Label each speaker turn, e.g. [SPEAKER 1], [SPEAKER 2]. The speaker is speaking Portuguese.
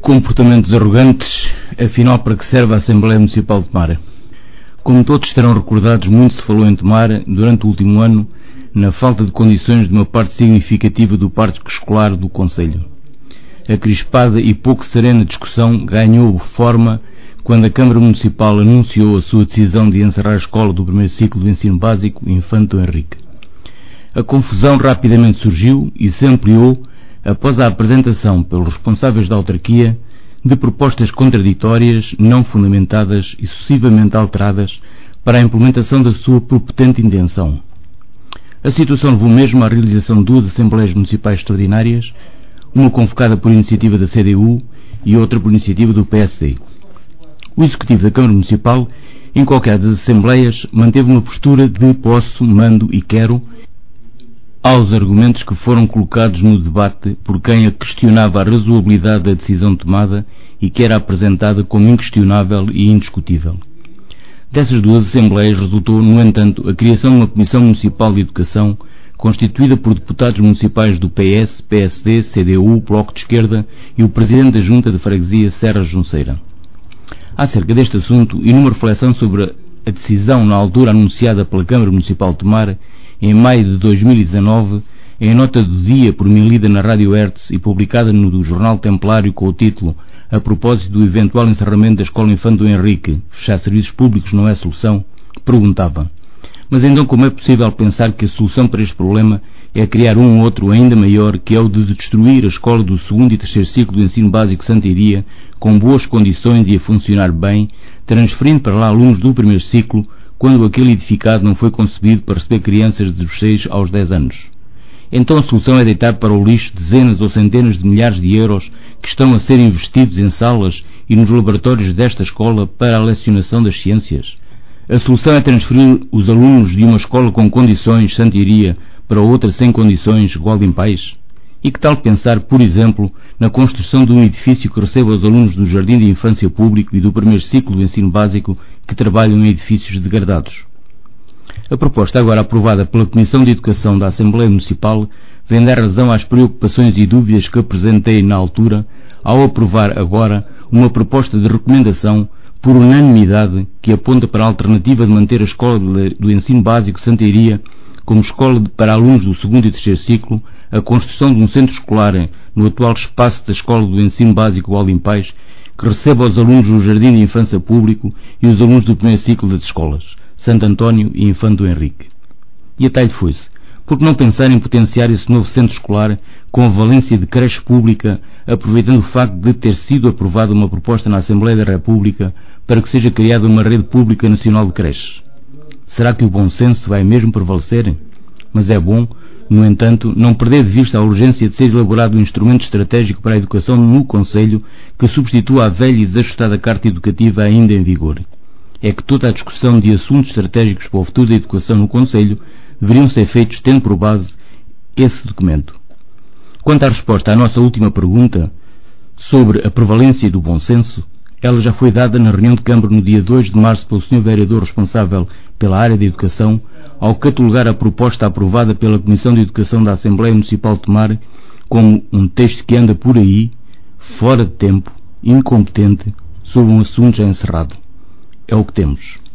[SPEAKER 1] Comportamentos arrogantes, afinal para que serve a Assembleia Municipal de Tomar? Como todos terão recordados, muito se falou em Tomar durante o último ano na falta de condições de uma parte significativa do parque escolar do Concelho. A crispada e pouco serena discussão ganhou forma quando a Câmara Municipal anunciou a sua decisão de encerrar a escola do primeiro ciclo do ensino básico Infante Dom Henrique. A confusão rapidamente surgiu e se ampliou após a apresentação pelos responsáveis da autarquia de propostas contraditórias, não fundamentadas e sucessivamente alteradas para a implementação da sua propotente intenção. A situação levou mesmo à realização de duas Assembleias Municipais Extraordinárias, uma convocada por iniciativa da CDU e outra por iniciativa do PSD. O Executivo da Câmara Municipal, em qualquer das Assembleias, manteve uma postura de posso, mando e quero aos argumentos que foram colocados no debate por quem a questionava a razoabilidade da decisão tomada e que era apresentada como inquestionável e indiscutível. Dessas duas Assembleias resultou, no entanto, a criação de uma Comissão Municipal de Educação constituída por deputados municipais do PS, PSD, CDU, Bloco de Esquerda e o Presidente da Junta de Freguesia, Serra Junceira. Acerca deste assunto e numa reflexão sobre a decisão na altura anunciada pela Câmara Municipal de Tomar, em maio de 2019, em nota do dia por mim lida na Rádio Hertz e publicada no Jornal Templário com o título "A propósito do eventual encerramento da Escola Infante Dom Henrique, fechar serviços públicos não é solução", perguntava: mas então como é possível pensar que a solução para este problema é criar um outro ainda maior, que é o de destruir a escola do segundo e terceiro ciclo do ensino básico Santa Iria, com boas condições e a funcionar bem, transferindo para lá alunos do primeiro ciclo, quando aquele edificado não foi concebido para receber crianças dos 6 aos 10 anos? Então a solução é deitar para o lixo dezenas ou centenas de milhares de euros que estão a ser investidos em salas e nos laboratórios desta escola para a lecionação das ciências? A solução é transferir os alunos de uma escola com condições, Santa Iria, para outra sem condições, Gualdim Pais? E que tal pensar, por exemplo, na construção de um edifício que receba os alunos do Jardim de Infância Público e do primeiro ciclo do ensino básico que trabalham em edifícios degradados? A proposta agora aprovada pela Comissão de Educação da Assembleia Municipal vem dar razão às preocupações e dúvidas que apresentei na altura ao aprovar agora uma proposta de recomendação por unanimidade que aponta para a alternativa de manter a Escola do Ensino Básico Santa Iria como escola para alunos do segundo e terceiro ciclo, a construção de um centro escolar no atual espaço da Escola do Ensino Básico Gualdim Pais, que receba os alunos do Jardim de Infância Público e os alunos do primeiro ciclo das escolas, Santo António e Infante Dom Henrique. E até lhe foi-se. Por que não pensar em potenciar esse novo centro escolar com a valência de creche pública, aproveitando o facto de ter sido aprovada uma proposta na Assembleia da República para que seja criada uma rede pública nacional de creches? Será que o bom senso vai mesmo prevalecer? Mas é bom, no entanto, não perder de vista a urgência de ser elaborado um instrumento estratégico para a educação no Concelho que substitua a velha e desajustada Carta Educativa ainda em vigor. É que toda a discussão de assuntos estratégicos para o futuro da educação no Concelho deveriam ser feitos tendo por base esse documento. Quanto à resposta à nossa última pergunta sobre a prevalência do bom senso, ela já foi dada na reunião de Câmara no dia 2 de março pelo Sr. Vereador responsável pela área da educação, ao catalogar a proposta aprovada pela Comissão de Educação da Assembleia Municipal de Tomar como um texto que anda por aí, fora de tempo, incompetente, sobre um assunto já encerrado. É o que temos.